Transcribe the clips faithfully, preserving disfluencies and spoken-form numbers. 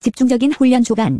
집중적인 훈련 주간.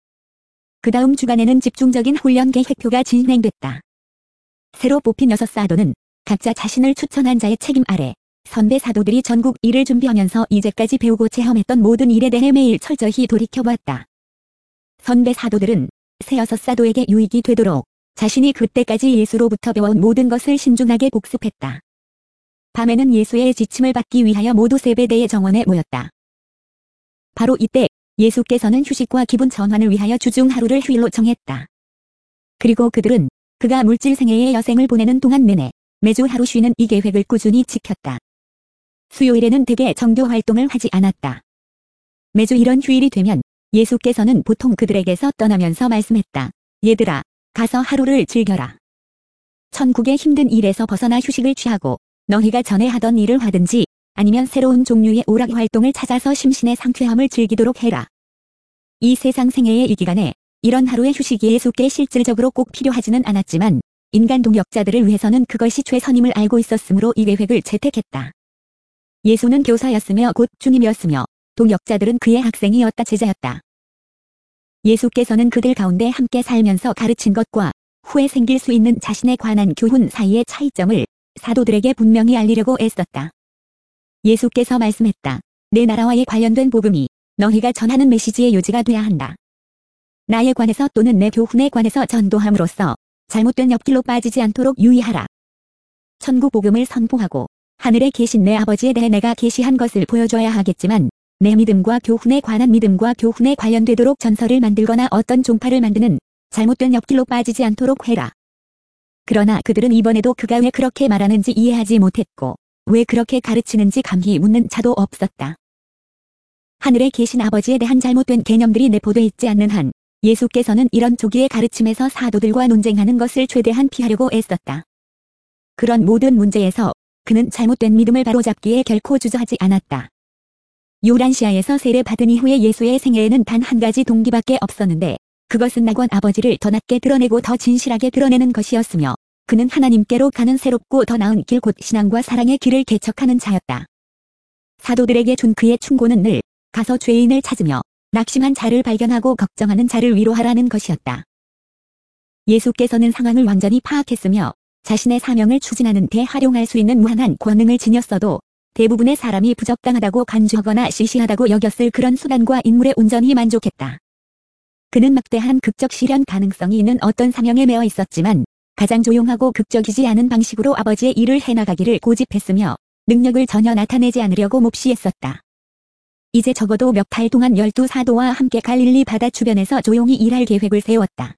그 다음 주간에는 집중적인 훈련 계획표가 진행됐다. 새로 뽑힌 여섯 사도는 각자 자신을 추천한 자의 책임 아래 선배 사도들이 전국 일을 준비하면서 이제까지 배우고 체험했던 모든 일에 대해 매일 철저히 돌이켜보았다. 선배 사도들은 새 여섯 사도에게 유익이 되도록 자신이 그때까지 예수로부터 배워온 모든 것을 신중하게 복습했다. 밤에는 예수의 지침을 받기 위하여 모두 세베대의 정원에 모였다. 바로 이때 예수께서는 휴식과 기분 전환을 위하여 주중 하루를 휴일로 정했다. 그리고 그들은 그가 물질생애의 여생을 보내는 동안 내내 매주 하루 쉬는 이 계획을 꾸준히 지켰다. 수요일에는 대개 정교 활동을 하지 않았다. 매주 이런 휴일이 되면 예수께서는 보통 그들에게서 떠나면서 말씀했다. 얘들아, 가서 하루를 즐겨라. 천국의 힘든 일에서 벗어나 휴식을 취하고 너희가 전에 하던 일을 하든지 아니면 새로운 종류의 오락 활동을 찾아서 심신의 상쾌함을 즐기도록 해라. 이 세상 생애의 이 기간에 이런 하루의 휴식이 예수께 실질적으로 꼭 필요하지는 않았지만 인간 동역자들을 위해서는 그것이 최선임을 알고 있었으므로 이 계획을 채택했다. 예수는 교사였으며 곧 주님이었으며 동역자들은 그의 학생이었다 제자였다. 예수께서는 그들 가운데 함께 살면서 가르친 것과 후에 생길 수 있는 자신에 관한 교훈 사이의 차이점을 사도들에게 분명히 알리려고 애썼다. 예수께서 말씀했다. 내 나라와의 관련된 복음이 너희가 전하는 메시지의 요지가 돼야 한다. 나에 관해서 또는 내 교훈에 관해서 전도함으로써 잘못된 옆길로 빠지지 않도록 유의하라. 천국 복음을 선포하고 하늘에 계신 내 아버지에 대해 내가 계시한 것을 보여줘야 하겠지만 내 믿음과 교훈에 관한 믿음과 교훈에 관련되도록 전설을 만들거나 어떤 종파를 만드는 잘못된 옆길로 빠지지 않도록 해라. 그러나 그들은 이번에도 그가 왜 그렇게 말하는지 이해하지 못했고 왜 그렇게 가르치는지 감히 묻는 자도 없었다. 하늘에 계신 아버지에 대한 잘못된 개념들이 내포돼 있지 않는 한 예수께서는 이런 조기의 가르침에서 사도들과 논쟁하는 것을 최대한 피하려고 애썼다. 그런 모든 문제에서 그는 잘못된 믿음을 바로잡기에 결코 주저하지 않았다. 요란시아에서 세례받은 이후에 예수의 생애에는 단 한 가지 동기밖에 없었는데 그것은 낙원 아버지를 더 낮게 드러내고 더 진실하게 드러내는 것이었으며 그는 하나님께로 가는 새롭고 더 나은 길 곧 신앙과 사랑의 길을 개척하는 자였다. 사도들에게 준 그의 충고는 늘 가서 죄인을 찾으며 낙심한 자를 발견하고 걱정하는 자를 위로하라는 것이었다. 예수께서는 상황을 완전히 파악했으며 자신의 사명을 추진하는 데 활용할 수 있는 무한한 권능을 지녔어도 대부분의 사람이 부적당하다고 간주하거나 시시하다고 여겼을 그런 수단과 인물에 온전히 만족했다. 그는 막대한 극적 실현 가능성이 있는 어떤 사명에 매어 있었지만 가장 조용하고 극적이지 않은 방식으로 아버지의 일을 해나가기를 고집했으며 능력을 전혀 나타내지 않으려고 몹시 애썼다. 이제 적어도 몇 달 동안 열두 사도와 함께 갈릴리 바다 주변에서 조용히 일할 계획을 세웠다.